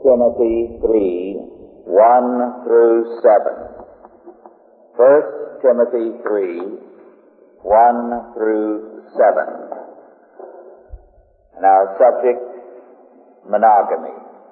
Timothy 3, 1 through 7. 1 Timothy 3, 1 through 7. And our subject, monogamy.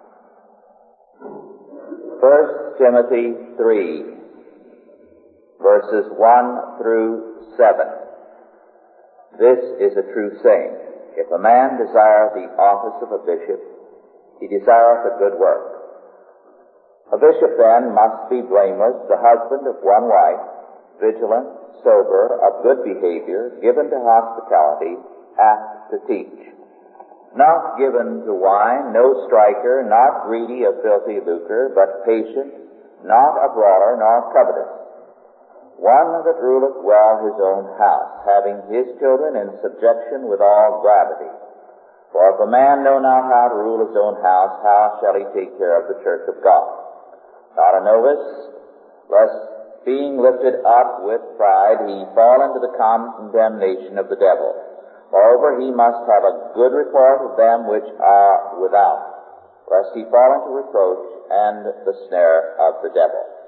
1 Timothy 3, verses 1 through 7. This is a true saying. If a man desire the office of a bishop, he desireth a good work. A bishop then must be blameless, the husband of one wife, vigilant, sober, of good behavior, given to hospitality, apt to teach. Not given to wine, no striker, not greedy of filthy lucre, but patient, not a brawler, nor covetous. One that ruleth well his own house, having his children in subjection with all gravity. For if a man know not how to rule his own house, how shall he take care of the church of God? Not a novice, lest being lifted up with pride he fall into the condemnation of the devil. Moreover, he must have a good report of them which are without, lest he fall into reproach and the snare of the devil.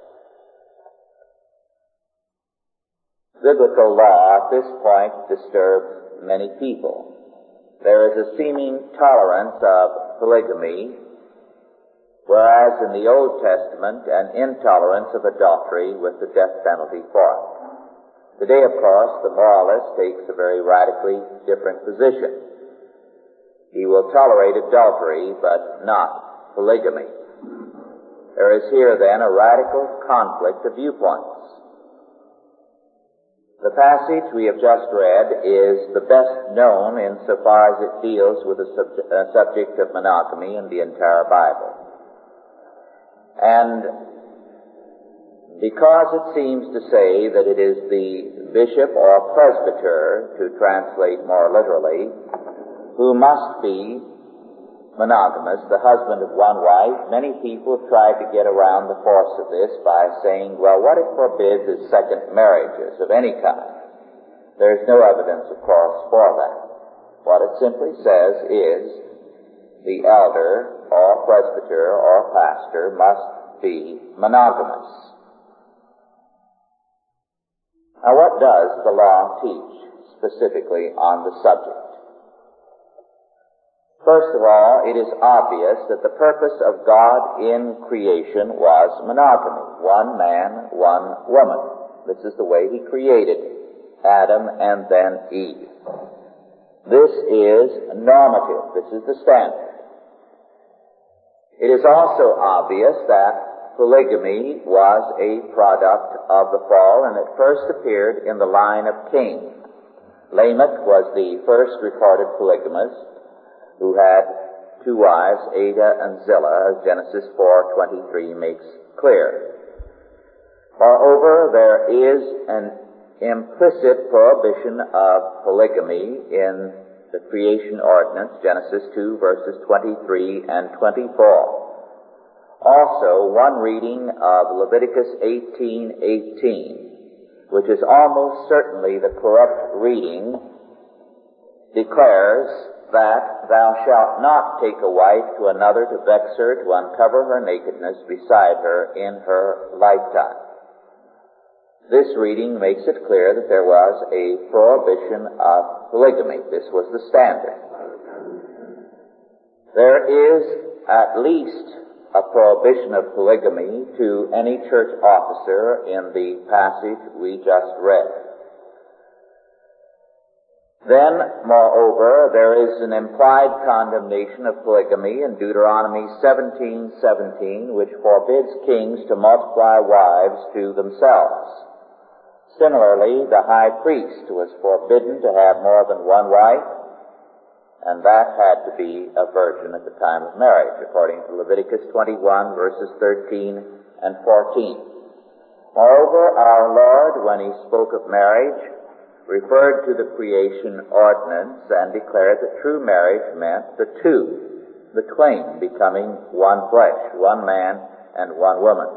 Biblical law at this point disturbs many people. There is a seeming tolerance of polygamy, whereas in the Old Testament an intolerance of adultery with the death penalty for it. Today, of course, the moralist takes a very radically different position. He will tolerate adultery, but not polygamy. There is here, then, a radical conflict of viewpoints. The passage we have just read is the best known insofar as it deals with the subject of monogamy in the entire Bible. And because it seems to say that it is the bishop or presbyter, to translate more literally, who must be monogamous, the husband of one wife, many people try to get around the force of this by saying, well, what it forbids is second marriages of any kind. There is no evidence, of course, for that. What it simply says is the elder or presbyter or pastor must be monogamous. Now, what does the law teach specifically on the subject? First of all, it is obvious that the purpose of God in creation was monogamy. One man, one woman. This is the way He created Adam and then Eve. This is normative. This is the standard. It is also obvious that polygamy was a product of the fall, and it first appeared in the line of Cain. Lamech was the first recorded polygamist, who had two wives, Ada and Zillah, as Genesis 4:23 makes clear. Moreover, there is an implicit prohibition of polygamy in the creation ordinance, Genesis 2, verses 23 and 24. Also, one reading of Leviticus 18:18, which is almost certainly the correct reading, declares that thou shalt not take a wife to another to vex her, to uncover her nakedness beside her in her lifetime. This reading makes it clear that there was a prohibition of polygamy. This was the standard. There is at least a prohibition of polygamy to any church officer in the passage we just read. Then, moreover, there is an implied condemnation of polygamy in Deuteronomy 17:17, which forbids kings to multiply wives to themselves. Similarly, the high priest was forbidden to have more than one wife, and that had to be a virgin at the time of marriage, according to Leviticus 21, verses 13 and 14. Moreover, our Lord, when He spoke of marriage, referred to the creation ordinance and declared that true marriage meant the two, the twain, becoming one flesh, one man and one woman.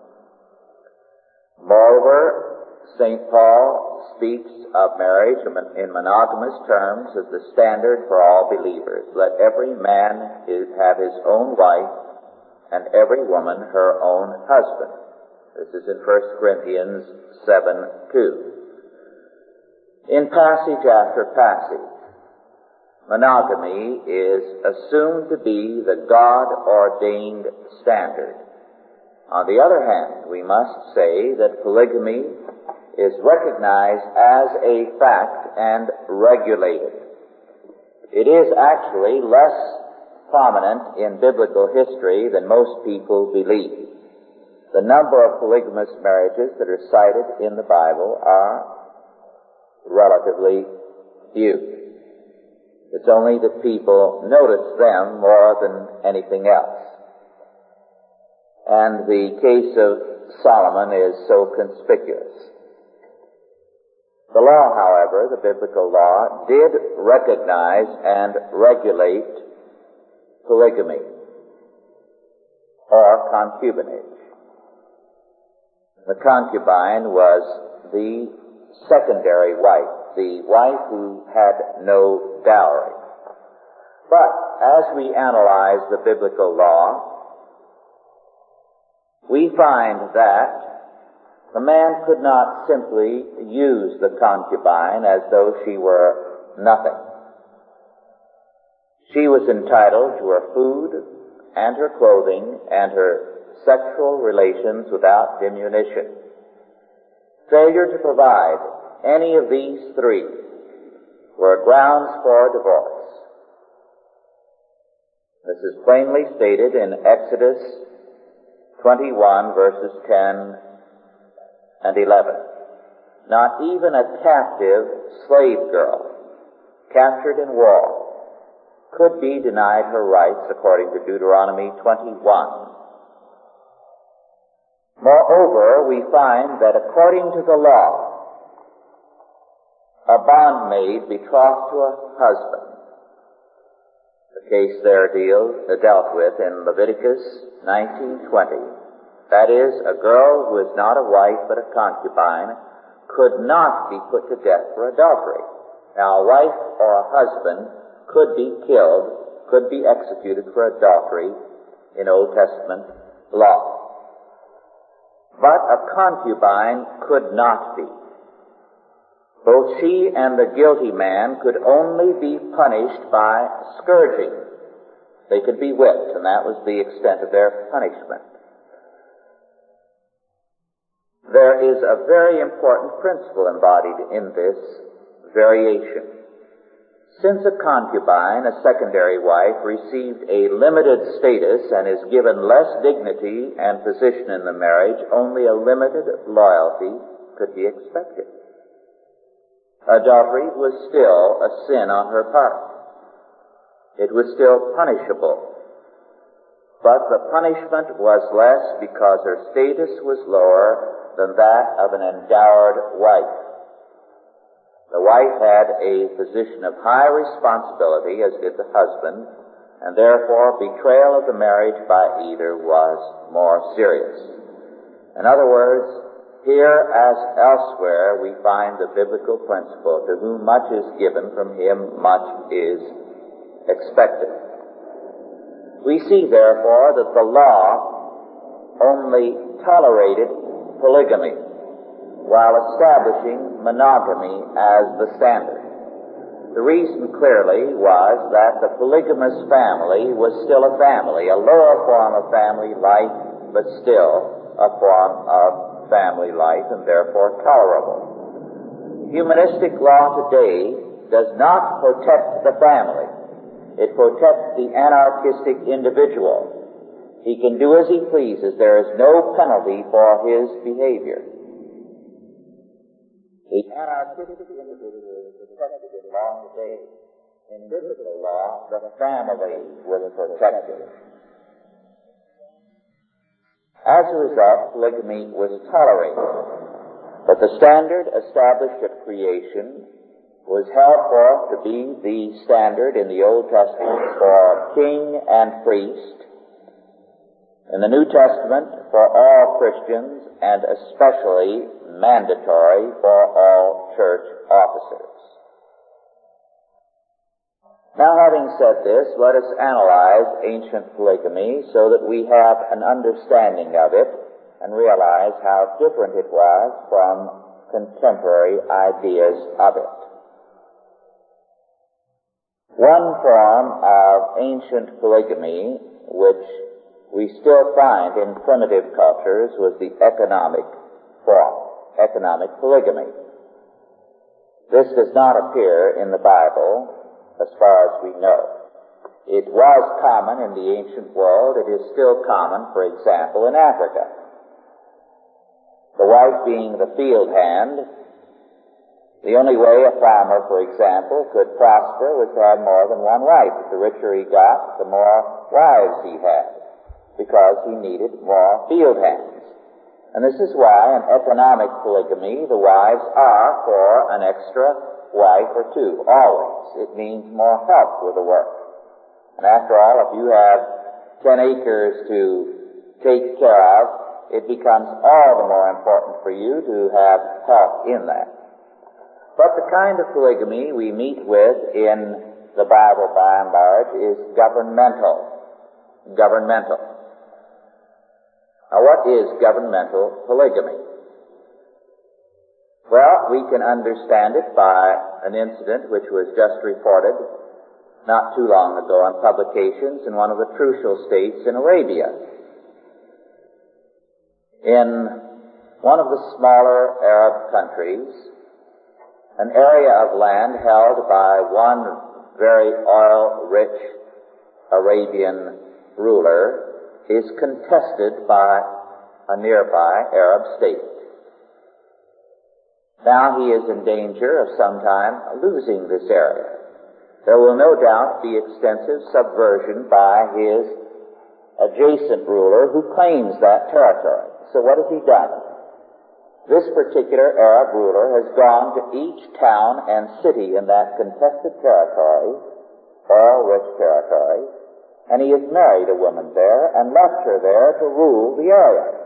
Moreover, St. Paul speaks of marriage in monogamous terms as the standard for all believers. Let every man have his own wife and every woman her own husband. This is in 1 Corinthians 7:2. In passage after passage, monogamy is assumed to be the God-ordained standard. On the other hand, we must say that polygamy is recognized as a fact and regulated. It is actually less prominent in biblical history than most people believe. The number of polygamous marriages that are cited in the Bible are relatively few. It's only that people notice them more than anything else. And the case of Solomon is so conspicuous. The law, however, the biblical law, did recognize and regulate polygamy or concubinage. The concubine was the secondary wife, the wife who had no dowry. But as we analyze the biblical law, we find that the man could not simply use the concubine as though she were nothing. She was entitled to her food and her clothing and her sexual relations without diminution. Failure to provide any of these three were grounds for divorce. This is plainly stated in Exodus 21 verses 10 and 11. Not even a captive slave girl captured in war could be denied her rights according to Deuteronomy 21. Moreover, we find that according to the law, a bondmaid betrothed to a husband, the case there dealt with in Leviticus 19:20, that is, a girl who is not a wife but a concubine, could not be put to death for adultery. Now, a wife or a husband could be killed, could be executed for adultery in Old Testament law. But a concubine could not be. Both she and the guilty man could only be punished by scourging. They could be whipped, and that was the extent of their punishment. There is a very important principle embodied in this variation. Since a concubine, a secondary wife, received a limited status and is given less dignity and position in the marriage, only a limited loyalty could be expected. Adultery was still a sin on her part. It was still punishable. But the punishment was less because her status was lower than that of an endowed wife. The wife had a position of high responsibility, as did the husband, and therefore betrayal of the marriage by either was more serious. In other words, here as elsewhere we find the biblical principle, to whom much is given, from him much is expected. We see therefore that the law only tolerated polygamy, while establishing monogamy as the standard. The reason clearly was that the polygamous family was still a family, a lower form of family life, but still a form of family life and therefore tolerable. Humanistic law today does not protect the family. It protects the anarchistic individual. He can do as he pleases. There is no penalty for his behavior. The anarchistic individual is protected in law today. In biblical law, the family was protected. As a result, polygamy was tolerated. But the standard established at creation was held forth to be the standard in the Old Testament for king and priest, in the New Testament for all Christians, and especially mandatory for all church officers. Now, having said this, let us analyze ancient polygamy so that we have an understanding of it and realize how different it was from contemporary ideas of it. One form of ancient polygamy, which we still find in primitive cultures, was the economic form, economic polygamy. This does not appear in the Bible, as far as we know. It was common in the ancient world. It is still common, for example, in Africa. The wife being the field hand, the only way a farmer, for example, could prosper was to have more than one wife. The richer he got, the more wives he had, because he needed more field hands. And this is why in economic polygamy, the wives are for an extra wife or two, always. It means more help with the work. And after all, if you have 10 acres to take care of, it becomes all the more important for you to have help in that. But the kind of polygamy we meet with in the Bible by and large is governmental. Governmental. Now, what is governmental polygamy? Well, we can understand it by an incident which was just reported not too long ago on publications in one of the crucial states in Arabia. In one of the smaller Arab countries, an area of land held by one very oil-rich Arabian ruler is contested by a nearby Arab state. Now he is in danger of sometime losing this area. There will no doubt be extensive subversion by his adjacent ruler who claims that territory. So what has he done? This particular Arab ruler has gone to each town and city in that contested territory, oil-rich territory, and he has married a woman there and left her there to rule the area.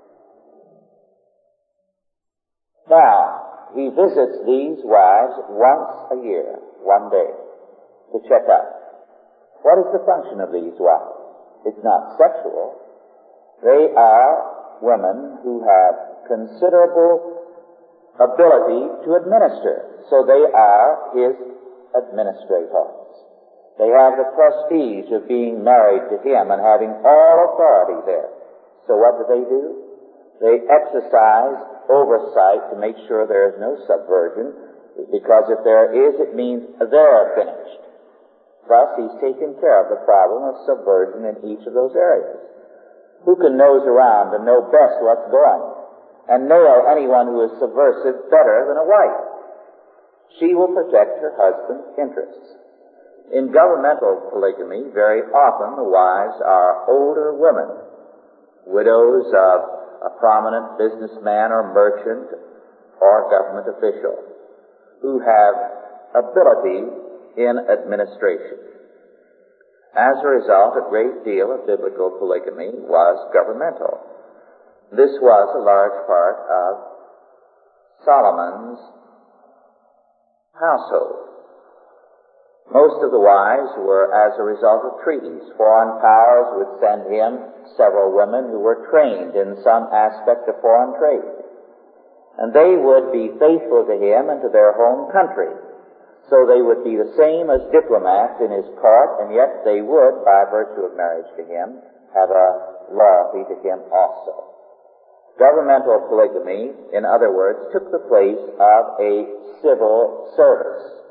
Now, he visits these wives once a year, one day, to check up. What is the function of these wives? It's not sexual. They are women who have considerable ability to administer. So they are his administrators. They have the prestige of being married to him and having all authority there. So what do? They exercise oversight to make sure there is no subversion, because if there is, it means they're finished. Thus, he's taken care of the problem of subversion in each of those areas. Who can nose around and know best what's going and nail anyone who is subversive better than a wife? She will protect her husband's interests. In governmental polygamy, very often the wives are older women, widows of a prominent businessman or merchant or government official who have ability in administration. As a result, a great deal of biblical polygamy was governmental. This was a large part of Solomon's household. Most of the wives were as a result of treaties. Foreign powers would send him several women who were trained in some aspect of foreign trade. And they would be faithful to him and to their home country. So they would be the same as diplomats in his court, and yet they would, by virtue of marriage to him, have a loyalty to him also. Governmental polygamy, in other words, took the place of a civil service.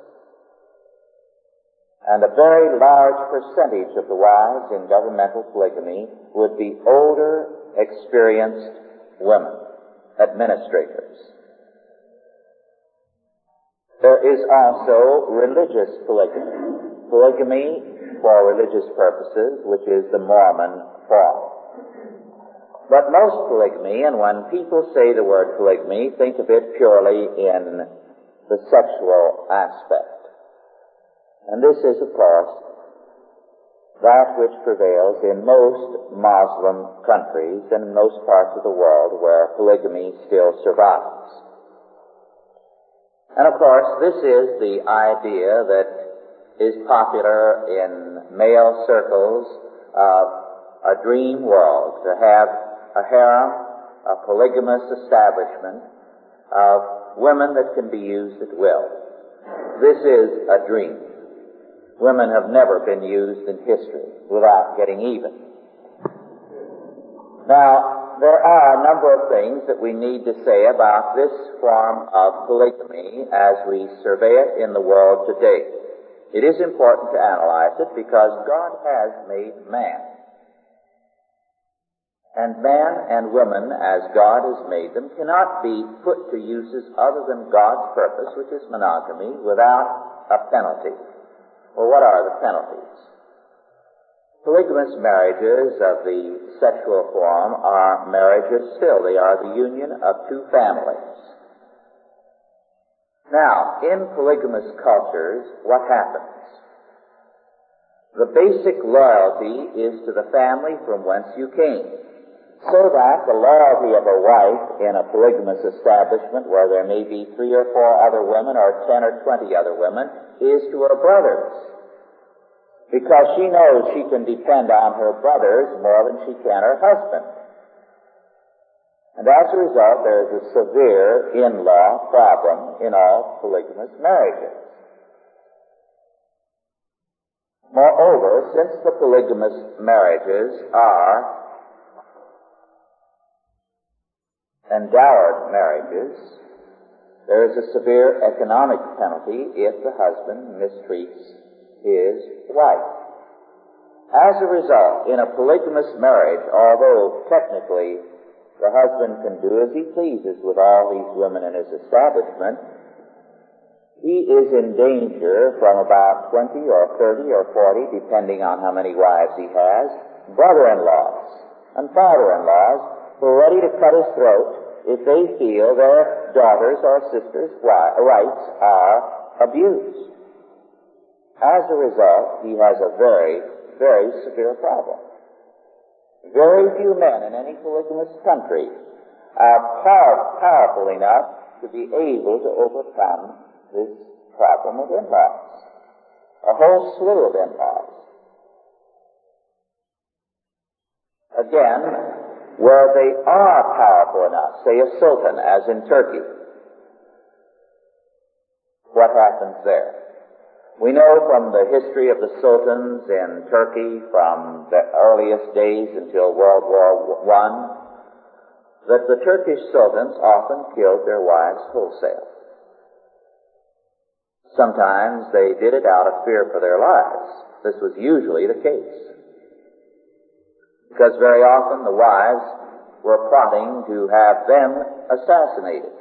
And a very large percentage of the wives in governmental polygamy would be older, experienced women, administrators. There is also religious polygamy. Polygamy for religious purposes, which is the Mormon form. But most polygamy, and when people say the word polygamy, think of it purely in the sexual aspect. And this is, of course, that which prevails in most Muslim countries and in most parts of the world where polygamy still survives. And of course, this is the idea that is popular in male circles of a dream world, to have a harem, a polygamous establishment of women that can be used at will. This is a dream. Women have never been used in history without getting even. Now, there are a number of things that we need to say about this form of polygamy as we survey it in the world today. It is important to analyze it because God has made man. And man and woman, as God has made them, cannot be put to uses other than God's purpose, which is monogamy, without a penalty. Well, what are the penalties? Polygamous marriages of the sexual form are marriages still. They are the union of two families. Now, in polygamous cultures, what happens? The basic loyalty is to the family from whence you came. So that the loyalty of a wife in a polygamous establishment where there may be 3 or 4 other women or 10 or 20 other women is to her brothers. Because she knows she can depend on her brothers more than she can her husband. And as a result, there is a severe in-law problem in all polygamous marriages. Moreover, since the polygamous marriages are endowed marriages, there is a severe economic penalty if the husband mistreats his wife. As a result, in a polygamous marriage, although technically the husband can do as he pleases with all these women in his establishment, he is in danger from about 20 or 30 or 40, depending on how many wives he has, brother-in-laws and father-in-laws who are ready to cut his throat if they feel their daughters' or sisters' rights are abused. As a result, he has a very, very severe problem. Very few men in any polygamous country are powerful enough to be able to overcome this problem of in-laws. A whole slew of in-laws. Again, where they are powerful enough, say a sultan, as in Turkey, what happens there? We know from the history of the sultans in Turkey from the earliest days until World War I that the Turkish sultans often killed their wives wholesale. Sometimes they did it out of fear for their lives. This was usually the case. Because very often the wives were plotting to have them assassinated.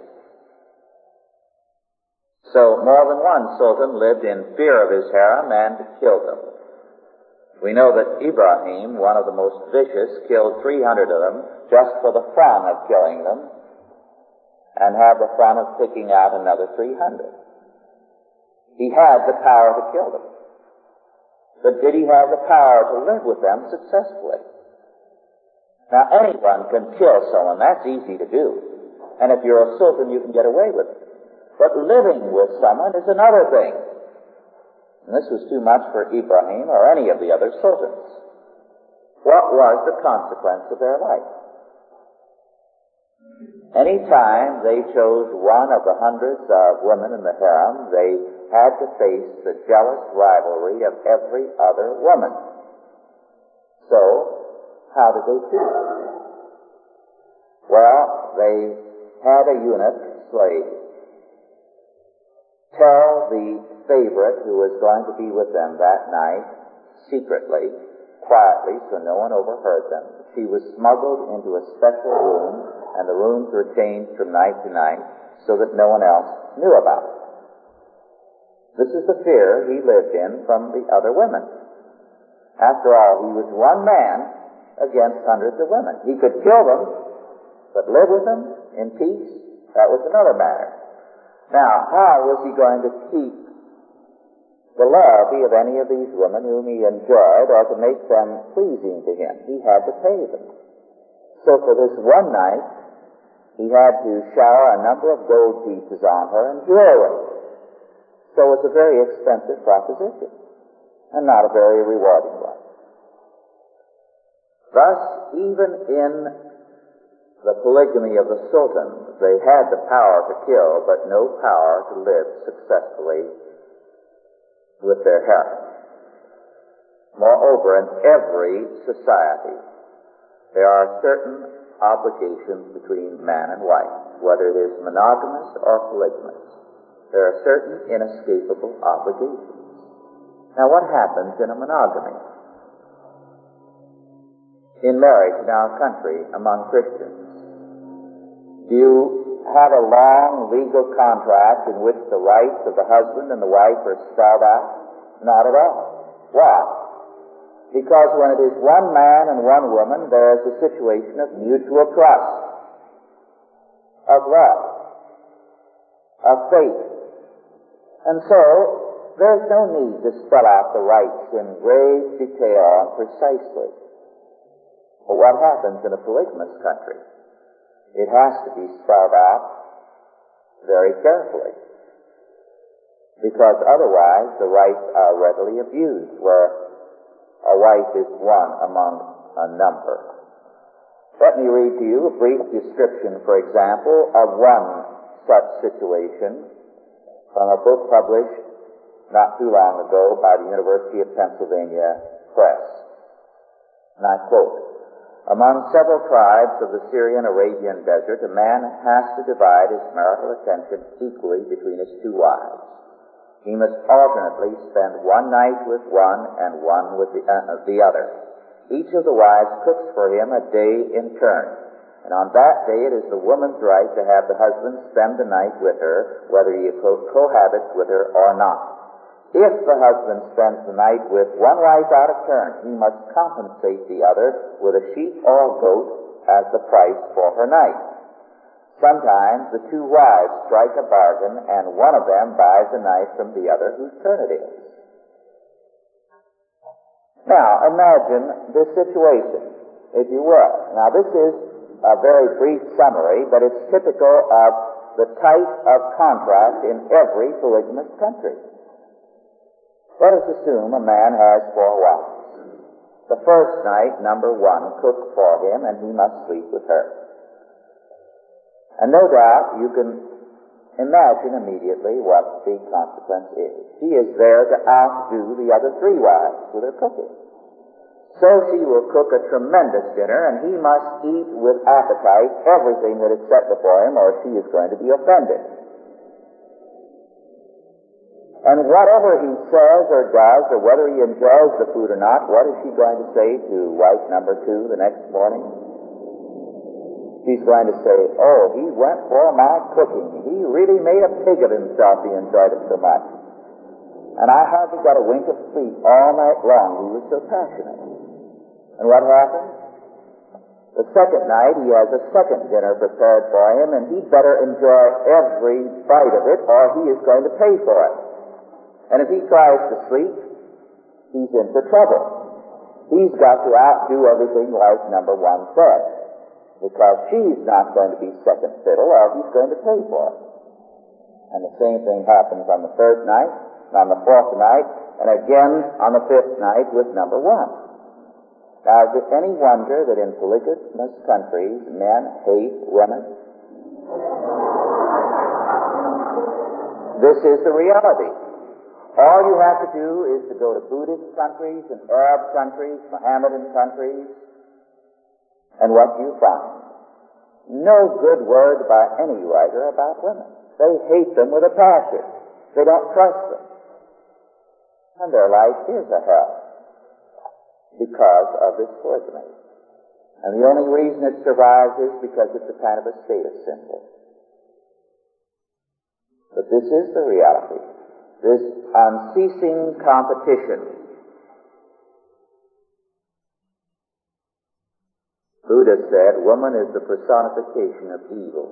So more than one sultan lived in fear of his harem and killed them. We know that Ibrahim, one of the most vicious, killed 300 of them just for the fun of killing them and had the fun of picking out another 300. He had the power to kill them. But did he have the power to live with them successfully? Now, anyone can kill someone. That's easy to do. And if you're a sultan, you can get away with it. But living with someone is another thing. And this was too much for Ibrahim or any of the other sultans. What was the consequence of their life? Any time they chose one of the hundreds of women in the harem, they had to face the jealous rivalry of every other woman. So, how did they choose? Well, they had a eunuch slave tell the favorite who was going to be with them that night secretly, quietly, so no one overheard them. She was smuggled into a special room, and the rooms were changed from night to night so that no one else knew about it. This is the fear he lived in from the other women. After all, he was one man against hundreds of women. He could kill them, but live with them in peace, that was another matter. Now, how was he going to keep the loyalty of any of these women whom he enjoyed or to make them pleasing to him? He had to pay them. So for this one night, he had to shower a number of gold pieces on her and jewelry. So it's a very expensive proposition. and not a very rewarding one. Thus, even in the polygamy of the sultans, they had the power to kill, but no power to live successfully with their harem. Moreover, in every society, there are certain obligations between man and wife, whether it is monogamous or polygamous. There are certain inescapable obligations. Now, what happens in a monogamy? In marriage in our country among Christians, do you have a long legal contract in which the rights of the husband and the wife are spelled out? Not at all. Why? Because when it is one man and one woman, there is a situation of mutual trust, of love, of faith. And so, there's no need to spell out the rights in great detail and precisely. But what happens in a polygamous country? It has to be spelled out very carefully, because otherwise the rights are readily abused, where a wife is one among a number. Let me read to you a brief description, for example, of one such situation from a book published not too long ago by the University of Pennsylvania Press. And I quote, "Among several tribes of the Syrian-Arabian desert, a man has to divide his marital attention equally between his two wives. He must alternately spend one night with one and one with the other. Each of the wives cooks for him a day in turn, and on that day it is the woman's right to have the husband spend the night with her, whether he cohabits with her or not. If the husband spends the night with one wife out of turn, he must compensate the other with a sheep or a goat as the price for her night. Sometimes the two wives strike a bargain, and one of them buys a night from the other whose turn it is." Now, imagine this situation, if you will. Now, this is a very brief summary, but it's typical of the type of contract in every polygamous country. Let us assume a man has 4 wives. The first night, number 1 cooks for him, and he must sleep with her. And no doubt you can imagine immediately what the consequence is. He is there to outdo the other 3 wives with her cooking. So she will cook a tremendous dinner, and he must eat with appetite everything that is set before him, or she is going to be offended. And whatever he says or does, or whether he enjoys the food or not, what is she going to say to wife number 2 the next morning? She's going to say, "Oh, he went for my cooking. He really made a pig of himself. He enjoyed it so much. And I hardly got a wink of sleep all night long. He was so passionate." And what happens? The second night, he has a second dinner prepared for him, and he'd better enjoy every bite of it, or he is going to pay for it. And if he tries to sleep, he's in for trouble. He's got to outdo everything wife number 1 said, because she's not going to be second fiddle, or he's going to pay for it. And the same thing happens on the 3rd night, and on the 4th night, and again on the 5th night with number 1. Now, is it any wonder that in polygamous countries men hate women? This is the reality. All you have to do is to go to Buddhist countries and Arab countries, Mohammedan countries, and what you find? No good word by any writer about women. They hate them with a passion. They don't trust them. And their life is a hell because of this polygamy. And the only reason it survives is because it's a kind of a status symbol. But this is the reality. This unceasing competition. Buddha said, woman is the personification of evil.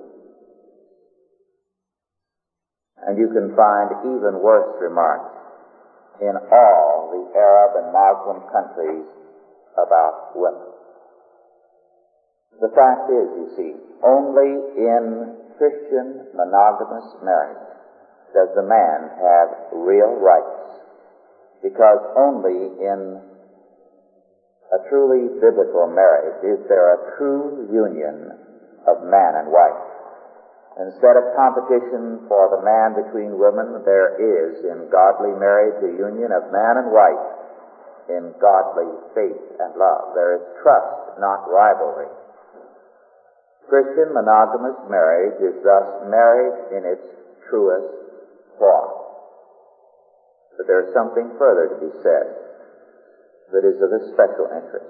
And you can find even worse remarks in all the Arab and Muslim countries about women. The fact is, you see, only in Christian monogamous marriage does the man have real rights because only in a truly biblical marriage is there a true union of man and wife. Instead of competition for the man between women, there is in godly marriage a union of man and wife in godly faith and love. There is trust, not rivalry. Christian monogamous marriage is thus marriage in its truest form. But there is something further to be said that is of a special interest.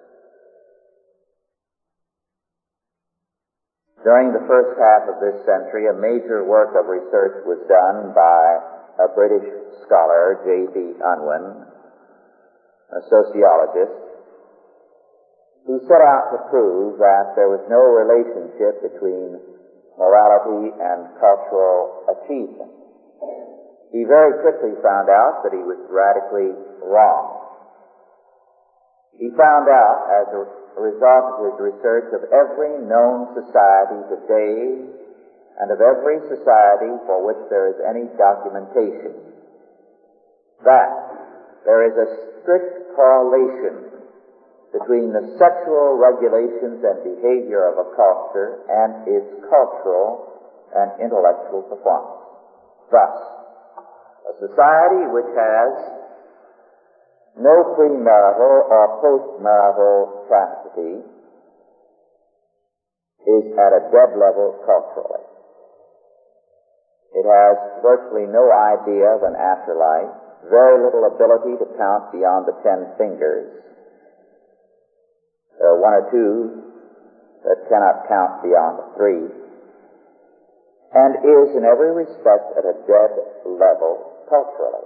During the first half of this century, a major work of research was done by a British scholar, J.B. Unwin, a sociologist, who set out to prove that there was no relationship between morality and cultural achievement. He very quickly found out that he was radically wrong. He found out, as a result of his research, of every known society today and of every society for which there is any documentation, that there is a strict correlation between the sexual regulations and behavior of a culture and its cultural and intellectual performance. Thus, a society which has no premarital or postmarital chastity is at a dead level culturally. It has virtually no idea of an afterlife, very little ability to count beyond the 10 fingers. There are one or two that cannot count beyond 3, and is in every respect at a dead level culturally.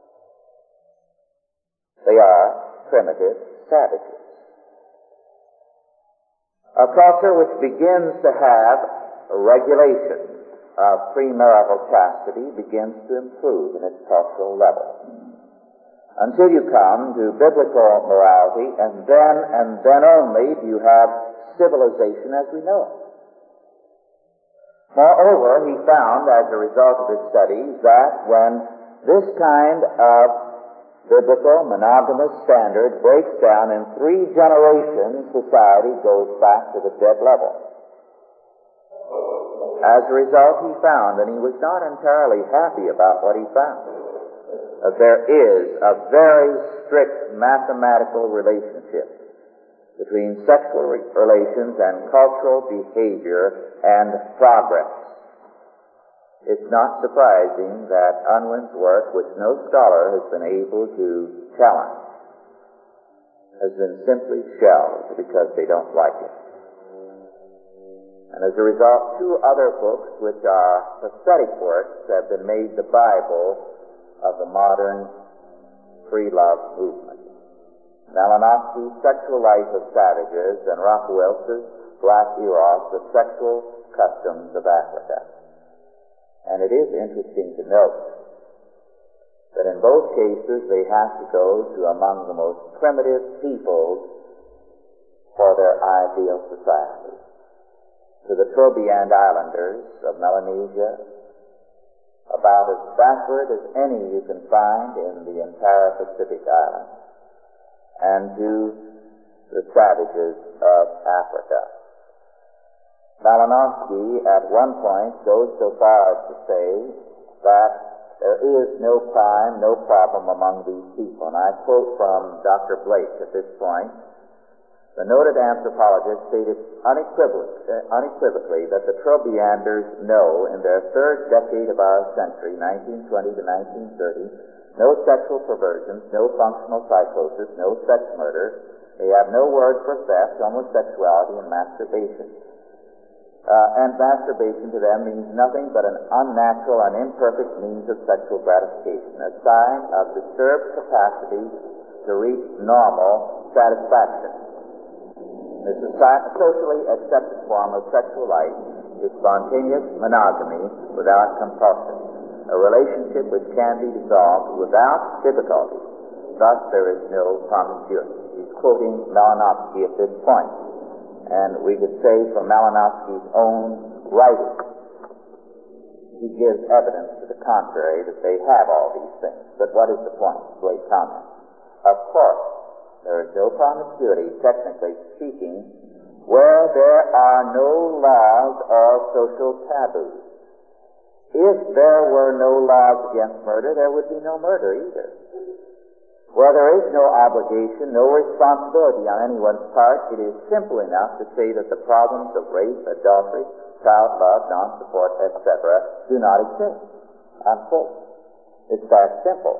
They are primitive savages. A culture which begins to have a regulation of premarital chastity begins to improve in its cultural level, until you come to biblical morality, and then only do you have civilization as we know it. Moreover, he found, as a result of his studies, that when this kind of biblical monogamous standard breaks down in 3 generations, society goes back to the dead level. As a result, he found, and he was not entirely happy about what he found, that there is a very strict mathematical relationship between sexual relations and cultural behavior and progress. It's not surprising that Unwin's work, which no scholar has been able to challenge, has been simply shelved because they don't like it. And as a result, 2 other books, which are prophetic works, have been made the Bible of the modern free love movement. Malinowski's Sexual Life of Savages and Rocco Wilson's Black Eros, The Sexual Customs of Africa. And it is interesting to note that in both cases they have to go to among the most primitive peoples for their ideal society. To the Trobriand Islanders of Melanesia, about as backward as any you can find in the entire Pacific Islands, and to the savages of Africa. Malinowski at one point goes so far as to say that there is no crime, no problem among these people. And I quote from Dr. Blake at this point. The noted anthropologist stated unequivocally that the Trobrianders know in their 3rd decade of our century, 1920 to 1930, no sexual perversions, no functional psychosis, no sex murder. They have no word for theft, homosexuality, and masturbation. And masturbation to them means nothing but an unnatural and imperfect means of sexual gratification, a sign of disturbed capacity to reach normal satisfaction. The socially accepted form of sexual life is spontaneous monogamy without compulsion, a relationship which can be dissolved without difficulty. Thus, there is no promiscuity. He's quoting Malinowski at this point. And we could say from Malinowski's own writing, he gives evidence to the contrary that they have all these things. But what is the point? Great comment. Of course, there is no promiscuity, technically speaking, where there are no laws or social taboos. If there were no laws against murder, there would be no murder either. Where there is no obligation, no responsibility on anyone's part, it is simple enough to say that the problems of rape, adultery, child love, non-support, etc. do not exist. Unquote. It's that simple.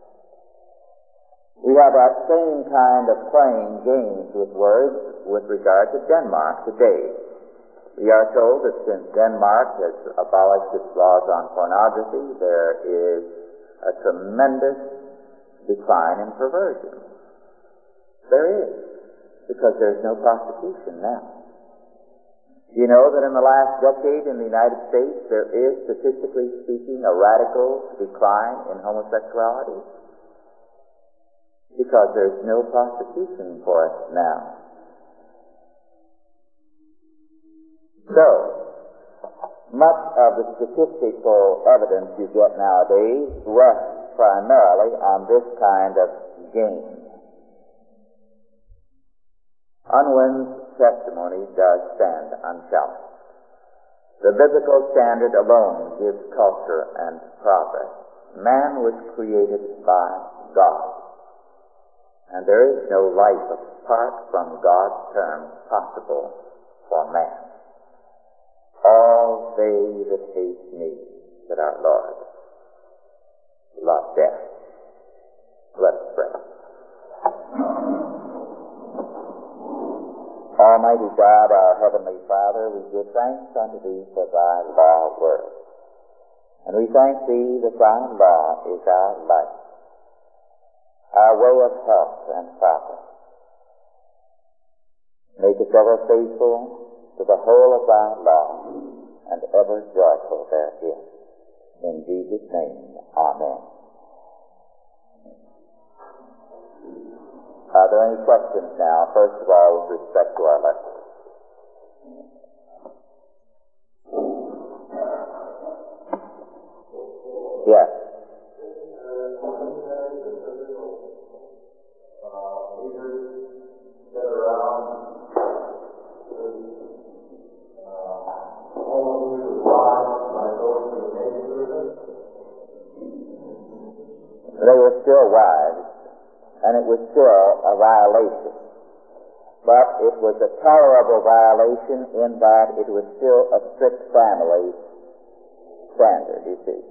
We have that same kind of playing games with words with regard to Denmark today. We are told that since Denmark has abolished its laws on pornography, there is a tremendous decline in perversion. There is, because there's no prostitution now. You know that in the last decade in the United States there is, statistically speaking, a radical decline in homosexuality? Because there's no prostitution for us now. So, much of the statistical evidence you get nowadays rests primarily on this kind of game. Unwin's testimony does stand unchallenged. The biblical standard alone gives culture and progress. Man was created by God, and there is no life apart from God's terms possible for man. All they that hate me, said our Lord, love death. Let us pray. Almighty God, our Heavenly Father, we give thanks unto Thee for Thy law word. And we thank Thee that Thy law is our life, our way of health and progress. Make us ever faithful to the whole of Thy law and ever joyful therein. In Jesus' name, amen. Are there any questions now, first of all, with respect to our lesson? Yes. They were still wives, and it was still a violation. But it was a tolerable violation in that it was still a strict family standard, you see.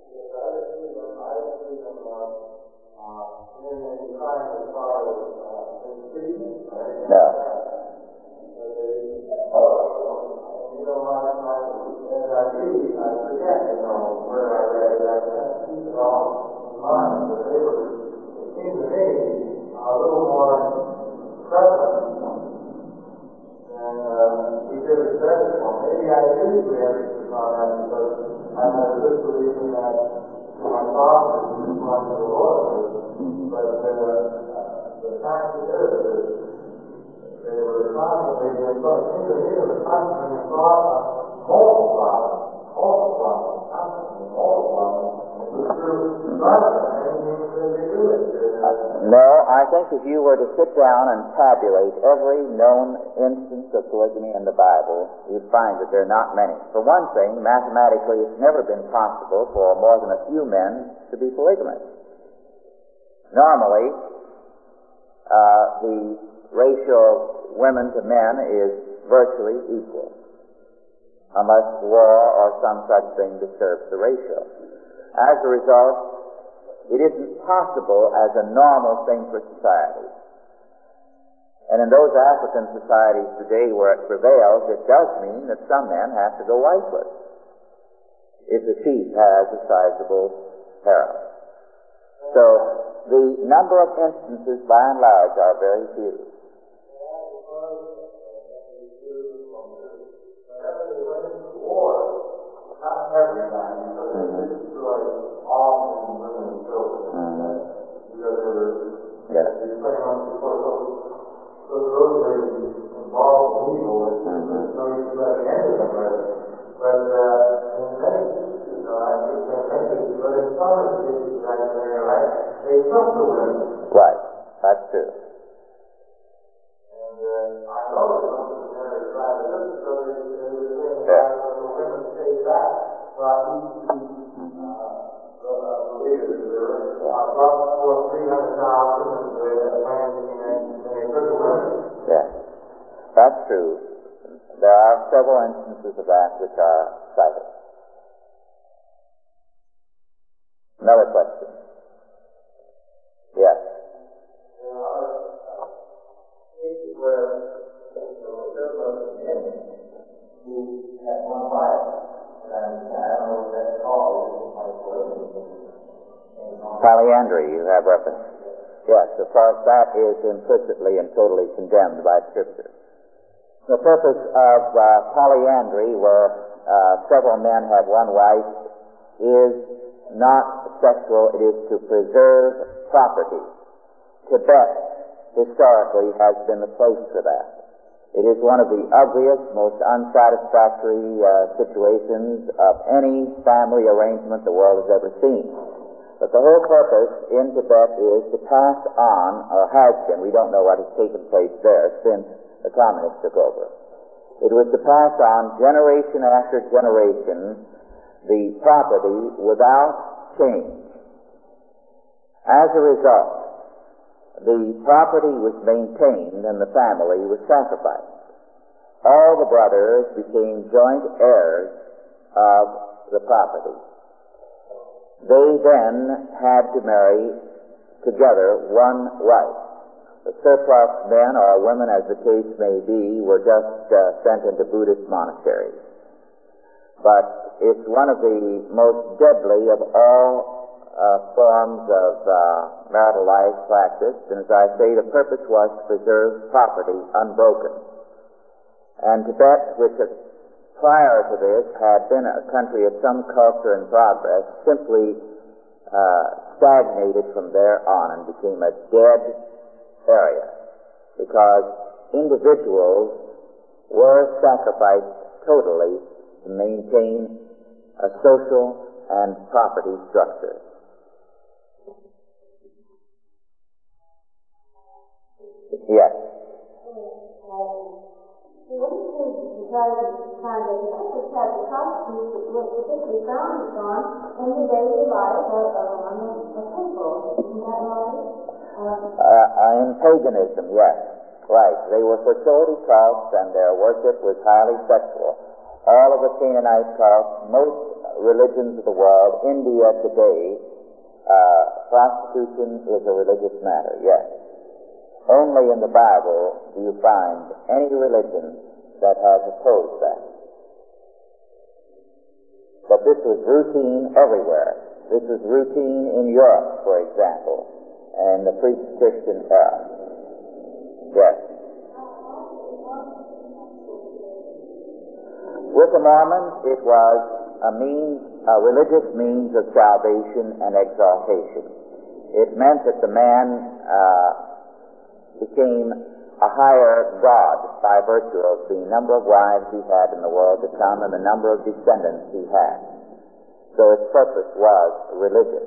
No. A little more prevalent than we could have expected. Well, maybe I do put emphasis on that because I have a good believing that my father is one of the Lord. But the fact is that they were constantly thought of multiplying, constantly multiplying. No, I think if you were to sit down and tabulate every known instance of polygamy in the Bible, you'd find that there are not many. For one thing, mathematically, it's never been possible for more than a few men to be polygamous. Normally, the ratio of women to men is virtually equal, unless war or some such thing disturbs the ratio. As a result, it isn't possible as a normal thing for society. And in those African societies today where it prevails, it does mean that some men have to go wifeless if the chief has a sizable harem. So the number of instances by and large are very few. That's true. There are several instances of that which are cited. Another question. Yes. There are cases where there were men who had one wife, and I don't know what that's called. Polyandry, you have reference. Yes, of course, that is implicitly and totally condemned by Scripture. The purpose of polyandry, where several men have one wife, is not sexual, it is to preserve property. Tibet, historically, has been the place for that. It is one of the ugliest, most unsatisfactory situations of any family arrangement the world has ever seen. But the whole purpose in Tibet is to pass on, or has been, we don't know what has taken place there since the communists took over. It was to pass on generation after generation the property without change. As a result, the property was maintained and the family was sacrificed. All the brothers became joint heirs of the property. They then had to marry together one wife. The surplus men or women, as the case may be, were just sent into Buddhist monasteries. But it's one of the most deadly of all forms of marital life practiced, and as I say, the purpose was to preserve property unbroken. And Tibet, which prior to this had been a country of some culture and progress, simply stagnated from there on and became a dead area because individuals were sacrificed totally to maintain a social and property structure. Yes. What do you think because of the time that the Texas had the constitution was particularly frowned upon in the daily life of the people? Isn't that right? In paganism, yes. Right. They were fertility cults and their worship was highly sexual. All of the Canaanite cults, most religions of the world, India today, prostitution is a religious matter, yes. Only in the Bible do you find any religion that has opposed that. But this was routine everywhere. This was routine in Europe, for example, in the pre-Christian era. Yes. With the Mormons, it was a religious means of salvation and exaltation. It meant that the man became a higher God by virtue of the number of wives he had in the world to come and the number of descendants he had. So its purpose was religious.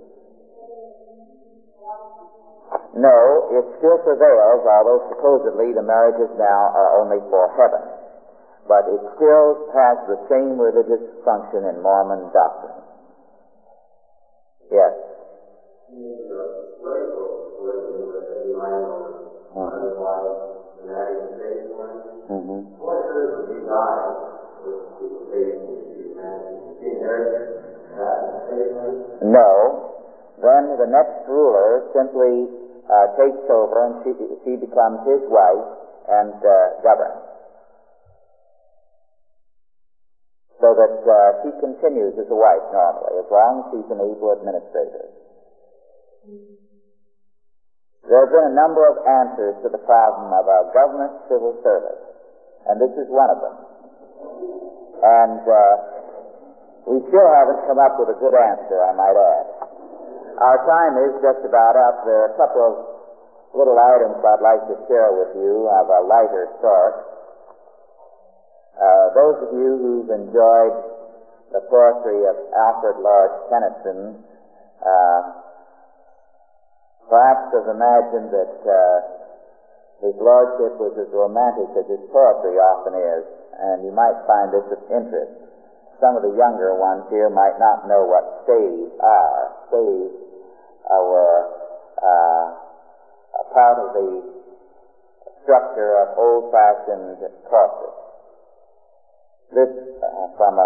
No, it still prevails, although supposedly the marriages now are only for heaven. But it still has the same religious function in Mormon doctrine. Yes. No. Then the next ruler simply takes over and she becomes his wife and governs. So that she continues as a wife normally, as long as she's an able administrator. There have been a number of answers to the problem of our government civil service, and this is one of them. And we still haven't come up with a good answer, I might add. Our time is just about up. There are a couple of little items I'd like to share with you of a lighter sort. Those of you who've enjoyed the poetry of Alfred Lord Tennyson perhaps have imagined that his lordship was as romantic as his poetry often is, and you might find this of interest. Some of the younger ones here might not know what staves are. Staves were a part of the structure of old-fashioned corsets. This from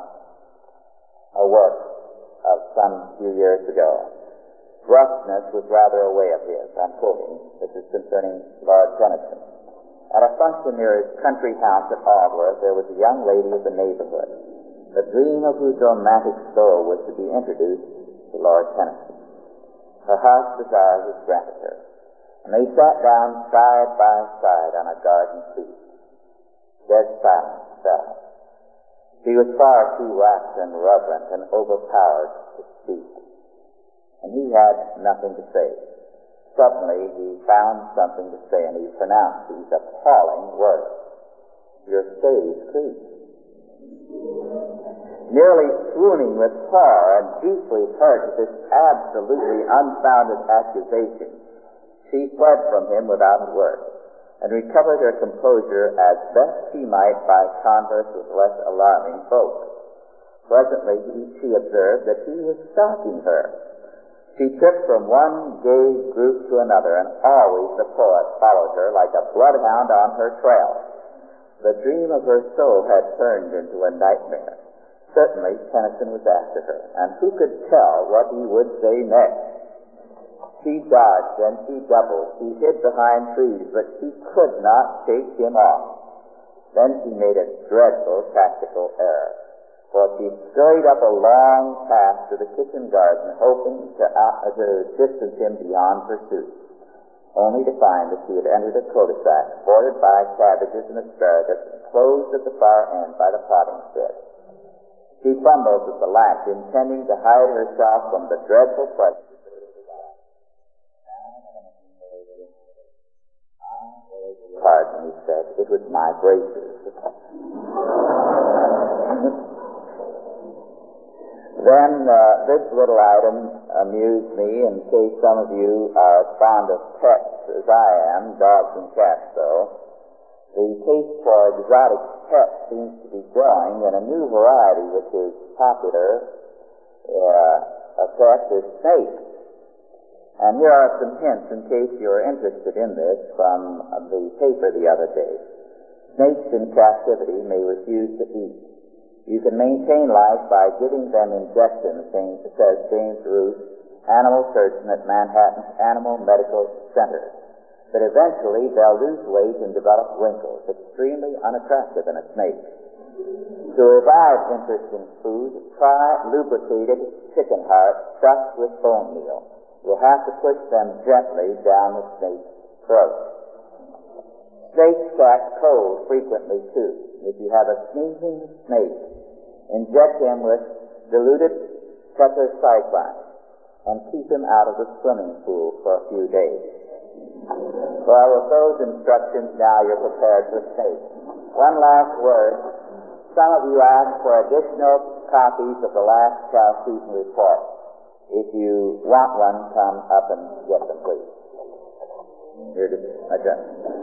a work of some few years ago. Roughness was rather a way of his. I'm quoting. This is concerning Lord Tennyson. At a function near his country house at Aldworth, there was a young lady of the neighborhood, the dream of whose romantic soul was to be introduced to Lord Tennyson. Her heart's desire was granted her, and they sat down side by side on a garden seat. Dead silence fell. She was far too rapt and reverent and overpowered to speak, and he had nothing to say. Suddenly he found something to say, and he pronounced these appalling words: "Your stage creaks." Nearly swooning with horror and deeply hurt at this absolutely unfounded accusation, she fled from him without a word, and recovered her composure as best she might by converse with less alarming folk. Presently she observed that he was stalking her. She tripped from one gay group to another, and always the poet followed her like a bloodhound on her trail. The dream of her soul had turned into a nightmare. Certainly Tennyson was after her, and who could tell what he would say next? She dodged and she doubled, she hid behind trees, but she could not shake him off. Then she made a dreadful tactical error, for she scurried up a long path to the kitchen garden, hoping to distance him beyond pursuit, only to find that she had entered a cul-de-sac bordered by cabbages and asparagus and closed at the far end by the potting shed. She fumbled at the latch, intending to hide herself from the dreadful question. "Pardon," he said, "it was my braces." Then this little item amused me, in case some of you are as fond of pets as I am, dogs and cats though. The taste for exotic pets seems to be growing, and a new variety which is popular a pet is snakes. And here are some hints in case you're interested in this from the paper the other day. Snakes in captivity may refuse to eat. You can maintain life by giving them injections, says James Roos, animal surgeon at Manhattan's Animal Medical Center. But eventually they'll lose weight and develop wrinkles, extremely unattractive in a snake. To revive interest in food, try lubricated chicken heart stuffed with bone meal. You'll have to push them gently down the snake's throat. Snakes catch cold frequently too. If you have a sneezing snake, inject him with diluted tetracycline and keep him out of the swimming pool for a few days. Well, with those instructions, now you're prepared for snakes. One last word. Some of you asked for additional copies of the last Chalcedon report. If you want one, come up and get them, please. Here to adjourn.